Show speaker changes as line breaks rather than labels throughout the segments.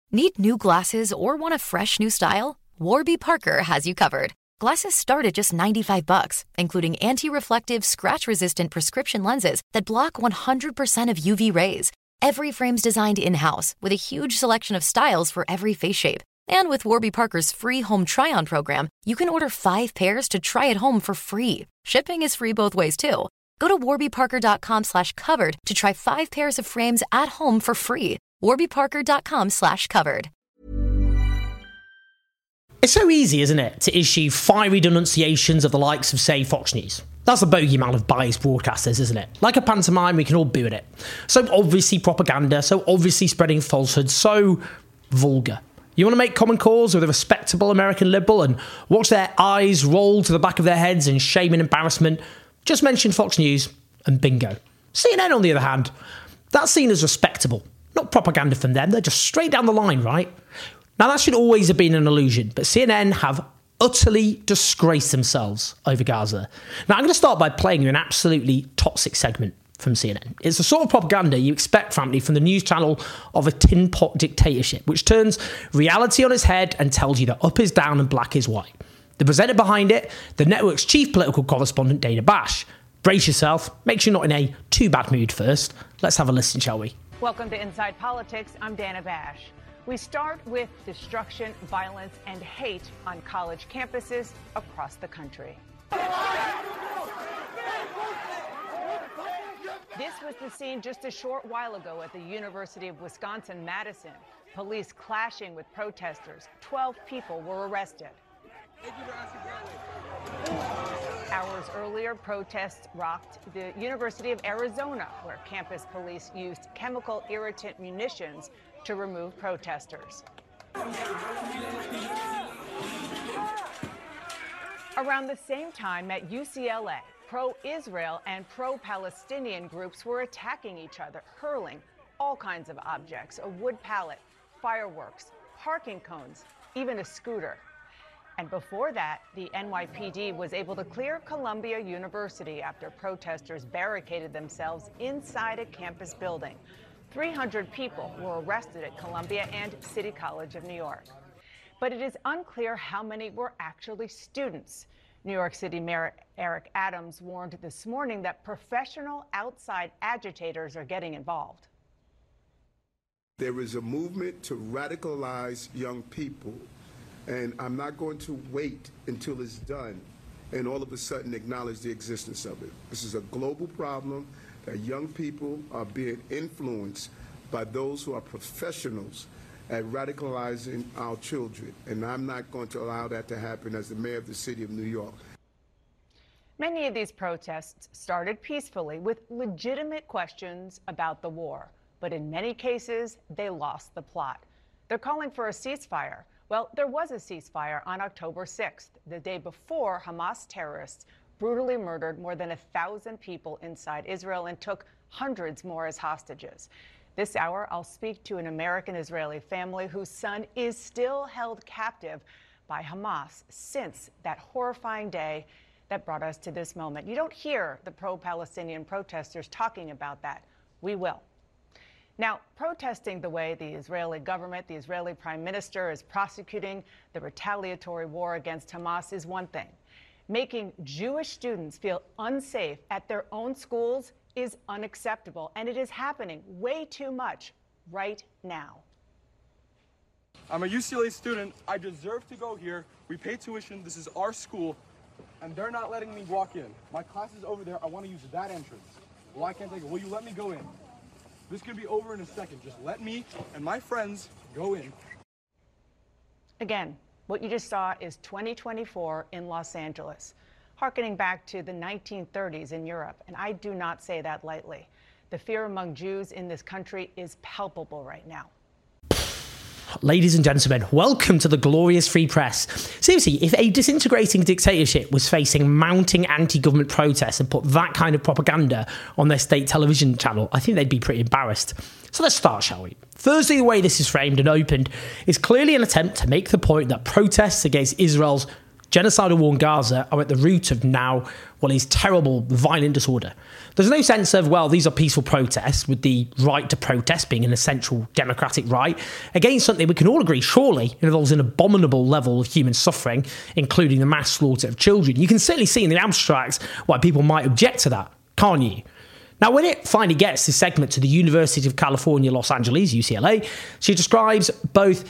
Need new glasses or want a fresh new style? Warby Parker has you covered. Glasses start at just $95, including anti-reflective, scratch-resistant prescription lenses that block 100% of UV rays. Every frame's designed in-house with a huge selection of styles for every face shape. And with Warby Parker's free home try-on program, you can order 5 pairs to try at home for free. Shipping is free both ways, too. Go to warbyparker.com/covered to try 5 pairs of frames at home for free. warbyparker.com/covered.
It's so easy, isn't it, to issue fiery denunciations of the likes of, say, Fox News. That's the bogeyman of biased broadcasters, isn't it? Like a pantomime, we can all boo at it. So obviously propaganda, so obviously spreading falsehoods, so vulgar. You want to make common cause with a respectable American liberal and watch their eyes roll to the back of their heads in shame and embarrassment? Just mention Fox News and bingo. CNN, on the other hand, that's seen as respectable. Not propaganda from them, they're just straight down the line, right? Now, that should always have been an illusion, but CNN have utterly disgraced themselves over Gaza. Now, I'm going to start by playing you an absolutely toxic segment from CNN. It's the sort of propaganda you expect, frankly, from the news channel of a tin pot dictatorship, which turns reality on its head and tells you that up is down and black is white. The presenter behind it, the network's chief political correspondent, Dana Bash. Brace yourself, make sure you're not in a too bad mood first. Let's have a listen, shall we?
Welcome to Inside Politics. I'm Dana Bash. We start with destruction, violence, and hate on college campuses across the country. This was the scene just a short while ago at the University of Wisconsin-Madison. Police clashing with protesters. 12 people were arrested. Hours earlier, protests rocked the University of Arizona, where campus police used chemical irritant munitions to remove protesters. Around the same time at UCLA, pro-Israel and pro-Palestinian groups were attacking each other, hurling all kinds of objects, a wood pallet, fireworks, parking cones, even a scooter. And before that, the NYPD was able to clear Columbia University after protesters barricaded themselves inside a campus building. 300 people were arrested at Columbia and City College of New York. But it is unclear how many were actually students. New York City Mayor Eric Adams warned this morning that professional outside agitators are getting involved.
There is a movement to radicalize young people, and I'm not going to wait until it's done and all of a sudden acknowledge the existence of it. This is a global problem that young people are being influenced by those who are professionals at radicalizing our children, and I'm not going to allow that to happen as the mayor of the city of New York.
Many of these protests started peacefully with legitimate questions about the war, but in many cases, they lost the plot. They're calling for a ceasefire. Well, there was a ceasefire on October 6th, the day before Hamas terrorists brutally murdered more than 1,000 people inside Israel and took hundreds more as hostages. This hour, I'll speak to an American-Israeli family whose son is still held captive by Hamas since that horrifying day that brought us to this moment. You don't hear the pro-Palestinian protesters talking about that. We will. Now, protesting the way the Israeli government, the Israeli prime minister is prosecuting the retaliatory war against Hamas is one thing. Making Jewish students feel unsafe at their own schools is unacceptable, and it is happening way too much right now.
I'm a UCLA student. I deserve to go here. We pay tuition. This is our school, and they're not letting me walk in. My class is over there. I want to use that entrance. Why can't I go? Will you let me go in? This could be over in a second. Just let me and my friends go in.
Again, what you just saw is 2024 in Los Angeles, harkening back to the 1930s in Europe, and I do not say that lightly. The fear among Jews in this country is palpable right now.
Ladies and gentlemen, welcome to the glorious free press. Seriously, if a disintegrating dictatorship was facing mounting anti-government protests and put that kind of propaganda on their state television channel, I think they'd be pretty embarrassed. So let's start, shall we? Firstly, the way this is framed and opened is clearly an attempt to make the point that protests against Israel's genocidal war in Gaza are at the root of now what is terrible, violent disorder. There's no sense of, well, these are peaceful protests, with the right to protest being an essential democratic right, against something we can all agree surely involves an abominable level of human suffering, including the mass slaughter of children. You can certainly see in the abstract why people might object to that, can't you? Now, when it finally gets this segment to the University of California, Los Angeles, UCLA, she describes both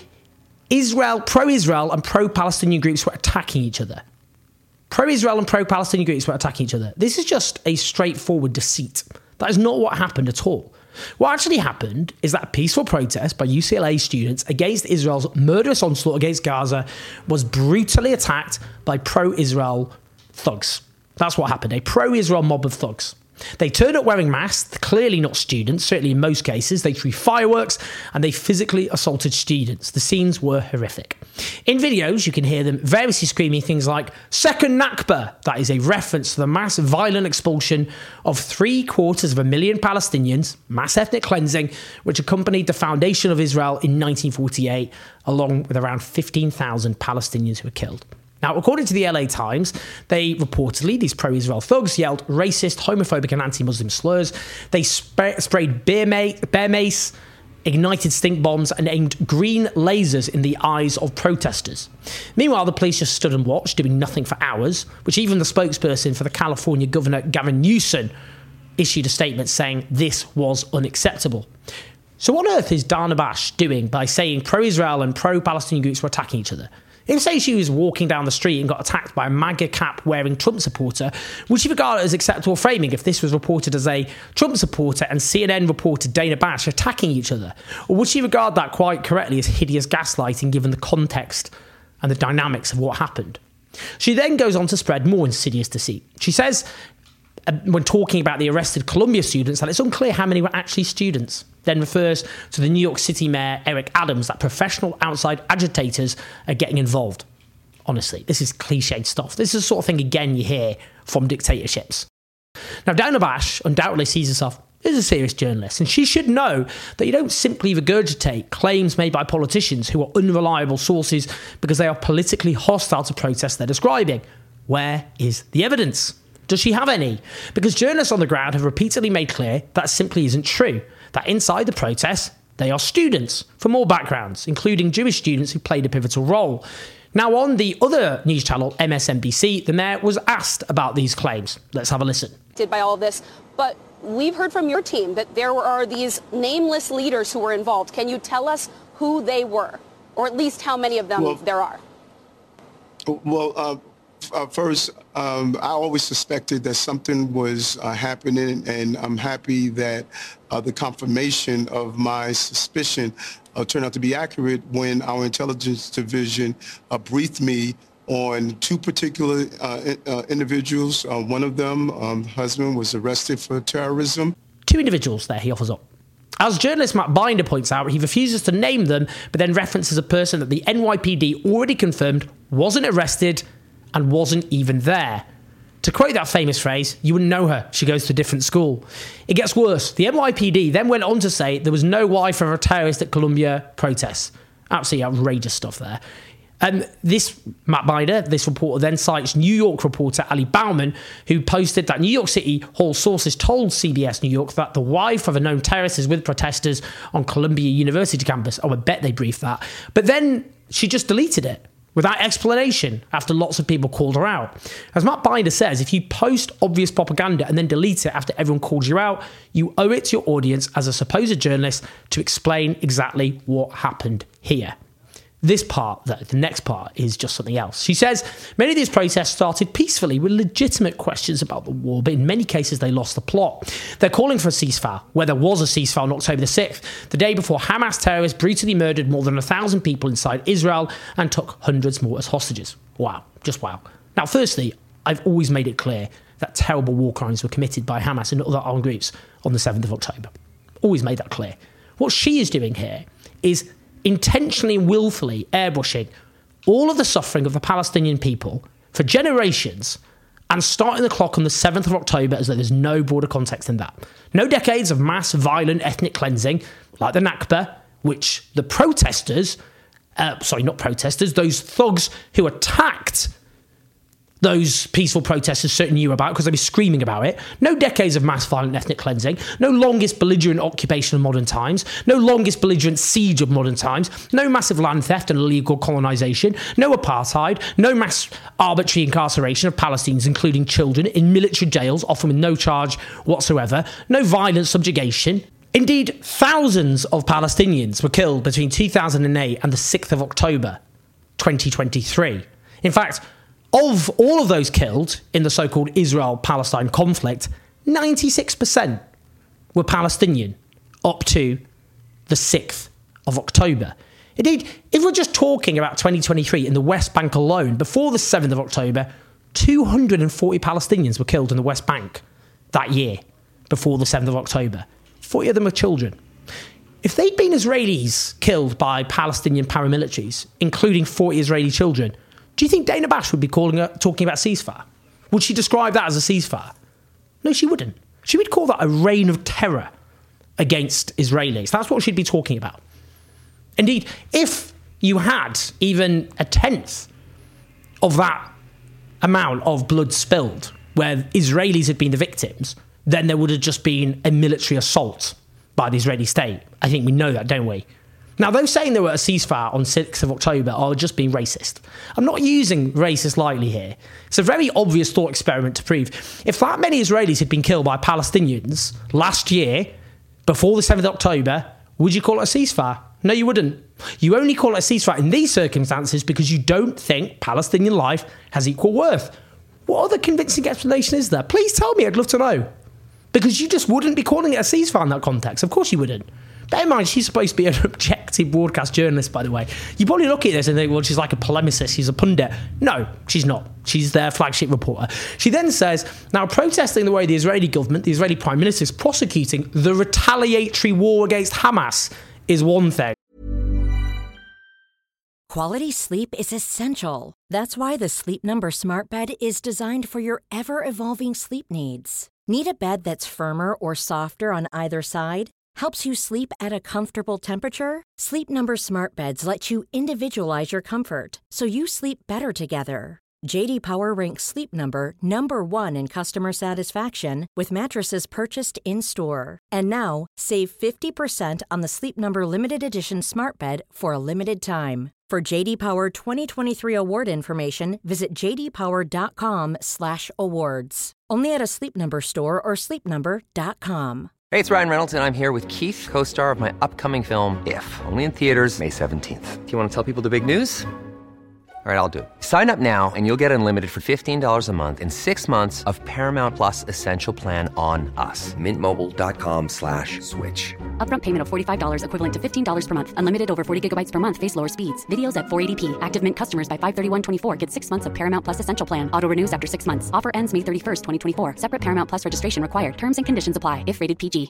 pro-Israel and pro-Palestinian groups were attacking each other. Pro-Israel and pro-Palestinian groups were attacking each other. This is just a straightforward deceit. That is not what happened at all. What actually happened is that a peaceful protest by UCLA students against Israel's murderous onslaught against Gaza was brutally attacked by pro-Israel thugs. That's what happened, a pro-Israel mob of thugs. They turned up wearing masks, clearly not students, certainly in most cases. They threw fireworks and they physically assaulted students. The scenes were horrific. In videos, you can hear them variously screaming things like, "Second Nakba." That is a reference to the mass violent expulsion of 750,000 Palestinians, mass ethnic cleansing, which accompanied the foundation of Israel in 1948, along with around 15,000 Palestinians who were killed. Now, according to the LA Times, these pro-Israel thugs yelled racist, homophobic and anti-Muslim slurs. They sprayed bear mace, ignited stink bombs and aimed green lasers in the eyes of protesters. Meanwhile, the police just stood and watched, doing nothing for hours, which even the spokesperson for the California Governor, Gavin Newsom, issued a statement saying this was unacceptable. So what on earth is Dana Bash doing by saying pro-Israel and pro-Palestinian groups were attacking each other? If, say, she was walking down the street and got attacked by a MAGA cap-wearing Trump supporter, would she regard it as acceptable framing if this was reported as a Trump supporter and CNN reported Dana Bash attacking each other? Or would she regard that quite correctly as hideous gaslighting given the context and the dynamics of what happened? She then goes on to spread more insidious deceit. She says, when talking about the arrested Columbia students, that it's unclear how many were actually students. Then refers to the New York City Mayor, Eric Adams, that professional outside agitators are getting involved. Honestly, this is cliched stuff. This is the sort of thing, again, you hear from dictatorships. Now, Dana Bash undoubtedly sees herself as a serious journalist, and she should know that you don't simply regurgitate claims made by politicians who are unreliable sources because they are politically hostile to protests they're describing. Where is the evidence? Does she have any? Because journalists on the ground have repeatedly made clear that simply isn't true. That inside the protests, they are students from all backgrounds, including Jewish students who played a pivotal role. Now, on the other news channel, MSNBC, the mayor was asked about these claims. Let's have a listen.
By all of this, but we've heard from your team that there are these nameless leaders who were involved. Can you tell us who they were, or at least how many of them there are?
First, I always suspected that something was happening, and I'm happy that the confirmation of my suspicion turned out to be accurate when our intelligence division briefed me on two particular individuals. One of them, husband, was arrested for terrorism.
Two individuals there he offers up. As journalist Matt Binder points out, he refuses to name them, but then references a person that the NYPD already confirmed wasn't arrested and wasn't even there. To quote that famous phrase, you wouldn't know her. She goes to a different school. It gets worse. The NYPD then went on to say there was no wife of a terrorist at Columbia protests. Absolutely outrageous stuff there. This Matt Binder, this reporter, then cites New York reporter Ali Bauman, who posted that New York City Hall sources told CBS New York that the wife of a known terrorist is with protesters on Columbia University campus. Oh, I bet they briefed that. But then she just deleted it without explanation after lots of people called her out. As Matt Binder says, if you post obvious propaganda and then delete it after everyone calls you out, you owe it to your audience as a supposed journalist to explain exactly what happened here. This part, though, the next part, is just something else. She says, many of these protests started peacefully with legitimate questions about the war, but in many cases they lost the plot. They're calling for a ceasefire, where there was a ceasefire on October the 6th, the day before Hamas terrorists brutally murdered more than 1,000 people inside Israel and took hundreds more as hostages. Wow, just wow. Now, firstly, I've always made it clear that terrible war crimes were committed by Hamas and other armed groups on the 7th of October. Always made that clear. What she is doing here is intentionally and willfully airbrushing all of the suffering of the Palestinian people for generations and starting the clock on the 7th of October as though there's no broader context than that. No decades of mass violent ethnic cleansing like the Nakba, which the those thugs who attacked those peaceful protesters certainly knew about because they were screaming about it. No decades of mass violent ethnic cleansing. No longest belligerent occupation of modern times. No longest belligerent siege of modern times. No massive land theft and illegal colonisation. No apartheid. No mass arbitrary incarceration of Palestinians, including children, in military jails, often with no charge whatsoever. No violent subjugation. Indeed, thousands of Palestinians were killed between 2008 and the 6th of October, 2023. In fact, of all of those killed in the so-called Israel-Palestine conflict, 96% were Palestinian up to the 6th of October. Indeed, if we're just talking about 2023 in the West Bank alone, before the 7th of October, 240 Palestinians were killed in the West Bank that year, before the 7th of October. 40 of them were children. If they'd been Israelis killed by Palestinian paramilitaries, including 40 Israeli children, do you think Dana Bash would be talking about ceasefire? Would she describe that as a ceasefire? No, she wouldn't. She would call that a reign of terror against Israelis. That's what she'd be talking about. Indeed, if you had even a tenth of that amount of blood spilled, where Israelis had been the victims, then there would have just been a military assault by the Israeli state. I think we know that, don't we? Now, those saying there were a ceasefire on 6th of October are just being racist. I'm not using racist lightly here. It's a very obvious thought experiment to prove. If that many Israelis had been killed by Palestinians last year, before the 7th of October, would you call it a ceasefire? No, you wouldn't. You only call it a ceasefire in these circumstances because you don't think Palestinian life has equal worth. What other convincing explanation is there? Please tell me, I'd love to know. Because you just wouldn't be calling it a ceasefire in that context. Of course you wouldn't. Bear in mind, she's supposed to be an objective broadcast journalist, by the way. You probably look at this and think, well, she's like a polemicist, she's a pundit. No, she's not. She's their flagship reporter. She then says, now protesting the way the Israeli government, the Israeli Prime Minister, is prosecuting the retaliatory war against Hamas is one thing.
Quality sleep is essential. That's why the Sleep Number Smart Bed is designed for your ever-evolving sleep needs. Need a bed that's firmer or softer on either side? Helps you sleep at a comfortable temperature? Sleep Number Smart Beds let you individualize your comfort, so you sleep better together. J.D. Power ranks Sleep Number number 1 in customer satisfaction with mattresses purchased in-store. And now, save 50% on the Sleep Number Limited Edition Smart Bed for a limited time. For J.D. Power 2023 award information, visit jdpower.com/awards. Only at a Sleep Number store or sleepnumber.com.
Hey, it's Ryan Reynolds, and I'm here with Keith, co-star of my upcoming film, If, only in theaters May 17th. Do you want to tell people the big news? All right, I'll do it. Sign up now and you'll get unlimited for $15 a month and 6 months of Paramount Plus Essential Plan on us. MintMobile.com/switch.
Upfront payment of $45 equivalent to $15 per month. Unlimited over 40 gigabytes per month. Face lower speeds. Videos at 480p. Active Mint customers by 531.24 get 6 months of Paramount Plus Essential Plan. Auto renews after 6 months. Offer ends May 31st, 2024. Separate Paramount Plus registration required. Terms and conditions apply if rated PG.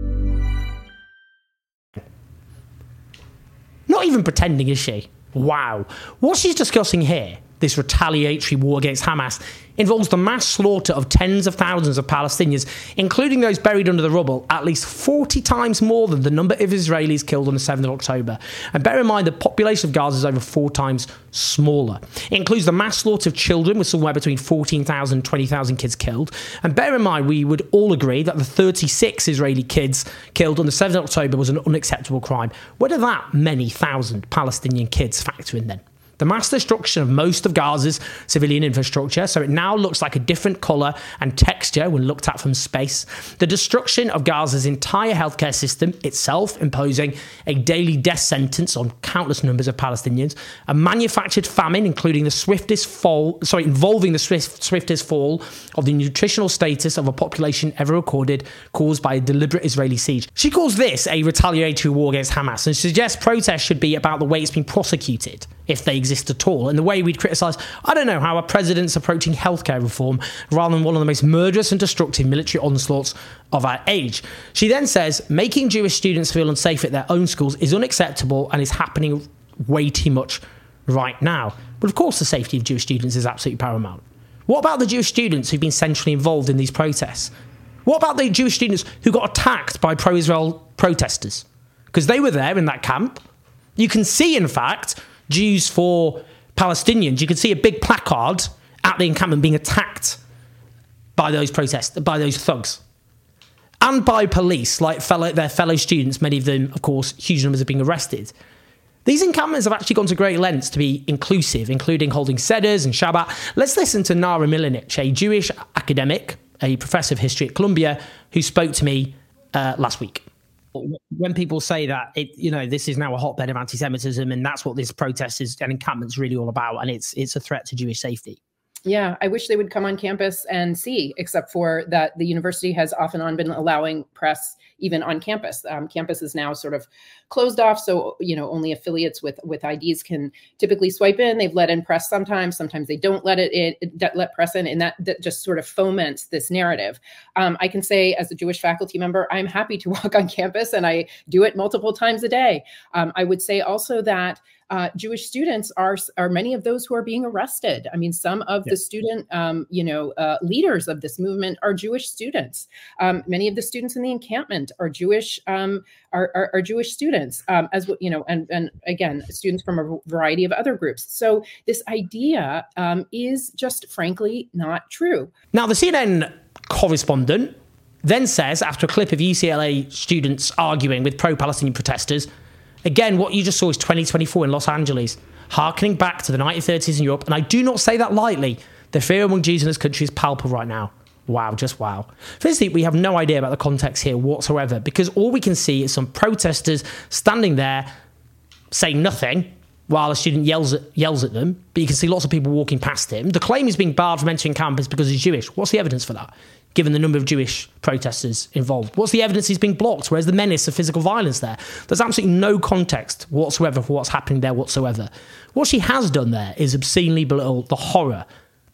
Not even pretending, is she? Wow. What she's discussing here, this retaliatory war against Hamas, involves the mass slaughter of tens of thousands of Palestinians, including those buried under the rubble, at least 40 times more than the number of Israelis killed on the 7th of October. And bear in mind, the population of Gaza is over 4 times smaller. It includes the mass slaughter of children, with somewhere between 14,000 and 20,000 kids killed. And bear in mind, we would all agree that the 36 Israeli kids killed on the 7th of October was an unacceptable crime. Where do that many thousand Palestinian kids factor in then? The mass destruction of most of Gaza's civilian infrastructure, so it now looks like a different colour and texture when looked at from space. The destruction of Gaza's entire healthcare system itself, imposing a daily death sentence on countless numbers of Palestinians. A manufactured famine, involving the swiftest fall of the nutritional status of a population ever recorded, caused by a deliberate Israeli siege. She calls this a retaliatory war against Hamas and suggests protests should be about the way it's been prosecuted, if they exist at all, and the way we'd criticise, I don't know, how a president's approaching healthcare reform rather than one of the most murderous and destructive military onslaughts of our age. She then says, making Jewish students feel unsafe at their own schools is unacceptable and is happening way too much right now. But of course the safety of Jewish students is absolutely paramount. What about the Jewish students who've been centrally involved in these protests? What about the Jewish students who got attacked by pro-Israel protesters? Because they were there in that camp. You can see, in fact, Jews for Palestinians. You can see a big placard at the encampment being attacked by those thugs. And by police, like their fellow students, many of them, of course, huge numbers are being arrested. These encampments have actually gone to great lengths to be inclusive, including holding Seders and Shabbat. Let's listen to Nara Milanich, a Jewish academic, a professor of history at Columbia, who spoke to me last week. When people say that, this is now a hotbed of anti-Semitism, and that's what this protest is and encampment's really all about, and it's a threat to Jewish safety.
Yeah, I wish they would come on campus and see, except for that the university has off and on been allowing press even on campus. Campus is now sort of closed off, so only affiliates with IDs can typically swipe in. They've let in press sometimes they don't let press in, and that just sort of foments this narrative. I can say, as a Jewish faculty member, I'm happy to walk on campus, and I do it multiple times a day. I would say also that Jewish students are many of those who are being arrested. I mean, some of the student, leaders of this movement are Jewish students. Many of the students in the encampment are Jewish, are Jewish students, and again, students from a variety of other groups. So this idea is just frankly not true.
Now, the CNN correspondent then says, after a clip of UCLA students arguing with pro-Palestinian protesters, again, what you just saw is 2024 in Los Angeles, harkening back to the 1930s in Europe. And I do not say that lightly. The fear among Jews in this country is palpable right now. Wow, just wow. Firstly, we have no idea about the context here whatsoever, because all we can see is some protesters standing there saying nothing while a student yells at them. But you can see lots of people walking past him. The claim he's being barred from entering campus because he's Jewish. What's the evidence for that, given the number of Jewish protesters involved? What's the evidence he's being blocked? Where's the menace of physical violence there? There's absolutely no context whatsoever for what's happening there whatsoever. What she has done there is obscenely belittle the horror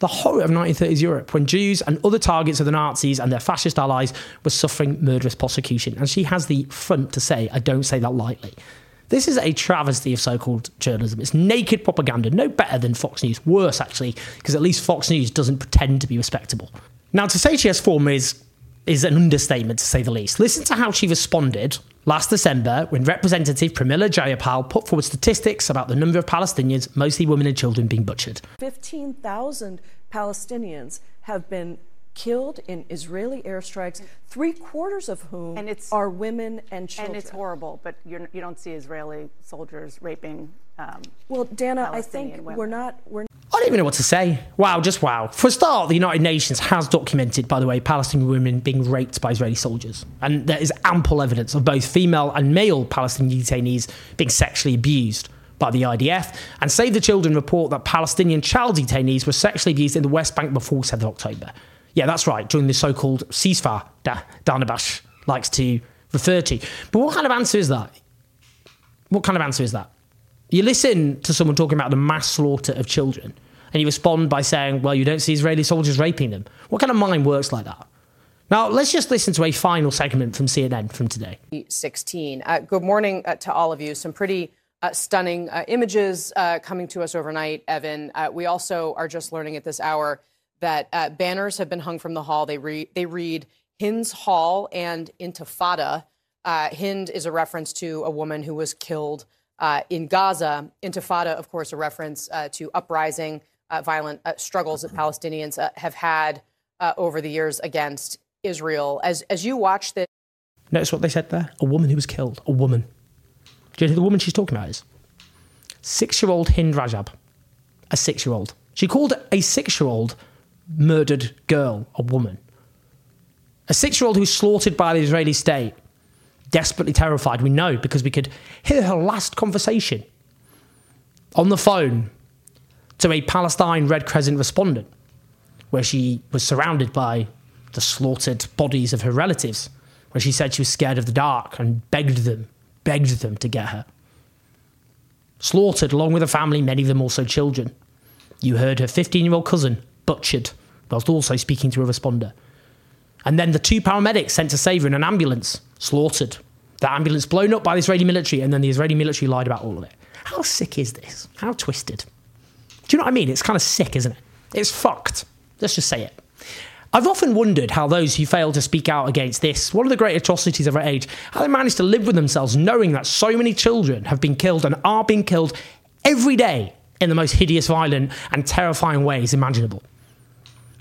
of 1930s Europe, when Jews and other targets of the Nazis and their fascist allies were suffering murderous persecution. And she has the front to say, I don't say that lightly. This is a travesty of so-called journalism. It's naked propaganda, no better than Fox News. Worse, actually, because at least Fox News doesn't pretend to be respectable. Now, to say she has form is an understatement, to say the least. Listen to how she responded last December when Representative Pramila Jayapal put forward statistics about the number of Palestinians, mostly women and children, being butchered.
15,000 Palestinians have been killed in Israeli airstrikes, 3/4 of whom are women and children.
And it's horrible, but you don't see Israeli soldiers raping
well, Dana, I think
women.
we're not...
I don't even know what to say. Wow, just wow. For a start, the United Nations has documented, by the way, Palestinian women being raped by Israeli soldiers. And there is ample evidence of both female and male Palestinian detainees being sexually abused by the IDF. And Save the Children report that Palestinian child detainees were sexually abused in the West Bank before 7th of October. Yeah, that's right, during the so-called ceasefire Dana Bash likes to refer to. But what kind of answer is that? What kind of answer is that? You listen to someone talking about the mass slaughter of children, and you respond by saying, well, you don't see Israeli soldiers raping them. What kind of mind works like that? Now, let's just listen to a final segment from CNN from today.
16. Good morning to all of you. Some pretty stunning images coming to us overnight, Evan. We also are just learning at this hour that banners have been hung from the hall. They read Hind's Hall and Intifada. Hind is a reference to a woman who was killed in Gaza. Intifada, of course, a reference to uprising, violent struggles that Palestinians have had over the years against Israel. As you watch this...
Notice what they said there? A woman who was killed. A woman. Do you know who the woman she's talking about is? 6-year-old Hind Rajab. A 6-year-old. She called a 6-year-old murdered girl a woman. A 6-year-old who was slaughtered by the Israeli state. Desperately terrified, we know, because we could hear her last conversation on the phone to a Palestine Red Crescent respondent, where she was surrounded by the slaughtered bodies of her relatives, where she said she was scared of the dark and begged them to get her. Slaughtered along with her family, many of them also children. You heard her 15-year-old cousin butchered, whilst also speaking to a responder. And then the 2 paramedics sent to save her in an ambulance, slaughtered. The ambulance blown up by the Israeli military, and then the Israeli military lied about all of it. How sick is this? How twisted? Do you know what I mean? It's kind of sick, isn't it? It's fucked. Let's just say it. I've often wondered how those who fail to speak out against this, one of the great atrocities of our age, how they manage to live with themselves knowing that so many children have been killed and are being killed every day in the most hideous, violent and terrifying ways imaginable.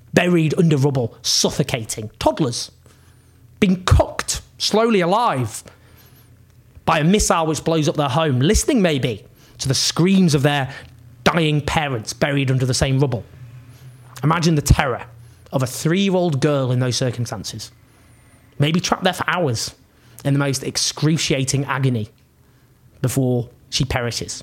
buried under rubble, suffocating. Toddlers being cooked, slowly alive, by a missile which blows up their home, listening maybe to the screams of their dying parents buried under the same rubble. Imagine the terror of a 3-year-old girl in those circumstances. Maybe trapped there for hours in the most excruciating agony before she perishes.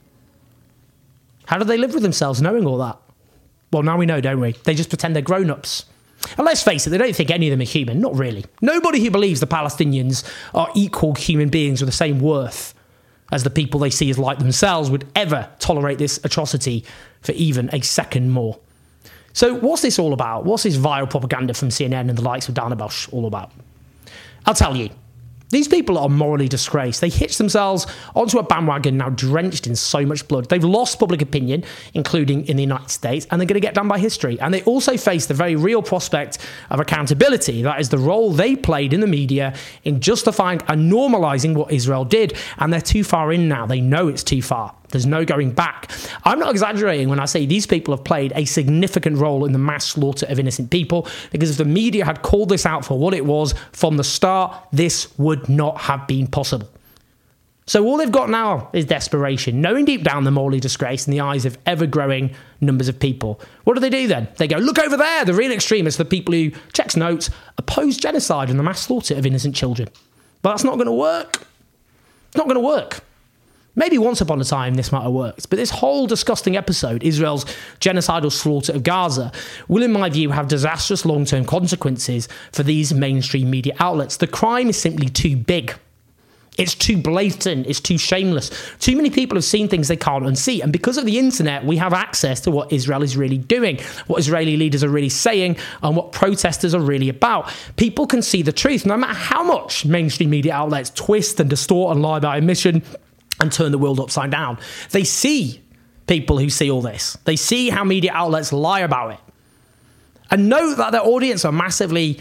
How do they live with themselves knowing all that? Well, now we know, don't we? They just pretend they're grown-ups. And let's face it, they don't think any of them are human. Not really. Nobody who believes the Palestinians are equal human beings with the same worth as the people they see as like themselves would ever tolerate this atrocity for even a second more. So what's this all about? What's this vile propaganda from CNN and the likes of Dana Bash all about? I'll tell you. These people are morally disgraced. They hitched themselves onto a bandwagon now drenched in so much blood. They've lost public opinion, including in the United States, and they're going to get done by history. And they also face the very real prospect of accountability. That is the role they played in the media in justifying and normalising what Israel did. And they're too far in now. They know it's too far. There's no going back. I'm not exaggerating when I say these people have played a significant role in the mass slaughter of innocent people, because if the media had called this out for what it was from the start, this would not have been possible. So all they've got now is desperation, knowing deep down they're morally disgraced in the eyes of ever-growing numbers of people. What do then? They go, look over there, the real extremists, the people who, checks notes, oppose genocide and the mass slaughter of innocent children. But that's not going to work. It's not going to work. Maybe once upon a time this might have worked, but this whole disgusting episode, Israel's genocidal slaughter of Gaza, will, in my view, have disastrous long-term consequences for these mainstream media outlets. The crime is simply too big. It's too blatant. It's too shameless. Too many people have seen things they can't unsee. And because of the internet, we have access to what Israel is really doing, what Israeli leaders are really saying, and what protesters are really about. People can see the truth, no matter how much mainstream media outlets twist and distort and lie by omission and turn the world upside down. They see people who see all this. They see how media outlets lie about it. And know that their audiences are massively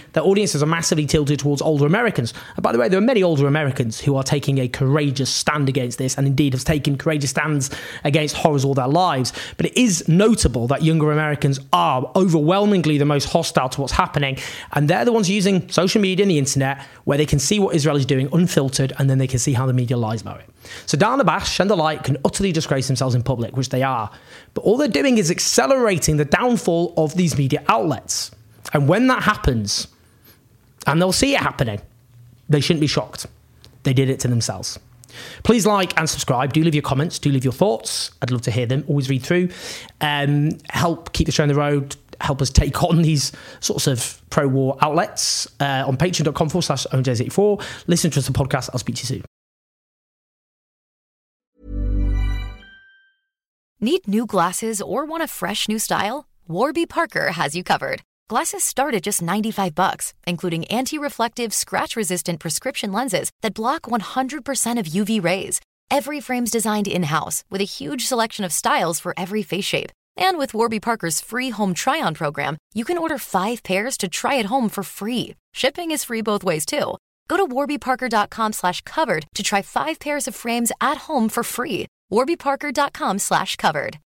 tilted towards older Americans. And by the way, there are many older Americans who are taking a courageous stand against this, and indeed have taken courageous stands against horrors all their lives. But it is notable that younger Americans are overwhelmingly the most hostile to what's happening, and they're the ones using social media and the internet where they can see what Israel is doing unfiltered, and then they can see how the media lies about it. So Dana Bash and the like can utterly disgrace themselves in public, which they are. But all they're doing is accelerating the downfall of these media outlets. And when that happens, and they'll see it happening, they shouldn't be shocked. They did it to themselves. Please like and subscribe. Do leave your comments. Do leave your thoughts. I'd love to hear them. Always read through. Help keep the show on the road. Help us take on these sorts of pro-war outlets on patreon.com/OwenJames84. Listen to us on the podcast. I'll speak to you soon.
Need new glasses or want a fresh new style? Warby Parker has you covered. Glasses start at just $95, including anti-reflective, scratch-resistant prescription lenses that block 100% of UV rays. Every frame's designed in-house with a huge selection of styles for every face shape. And with Warby Parker's free home try-on program, you can order 5 pairs to try at home for free. Shipping is free both ways, too. Go to warbyparker.com/covered to try 5 pairs of frames at home for free. warbyparker.com/covered.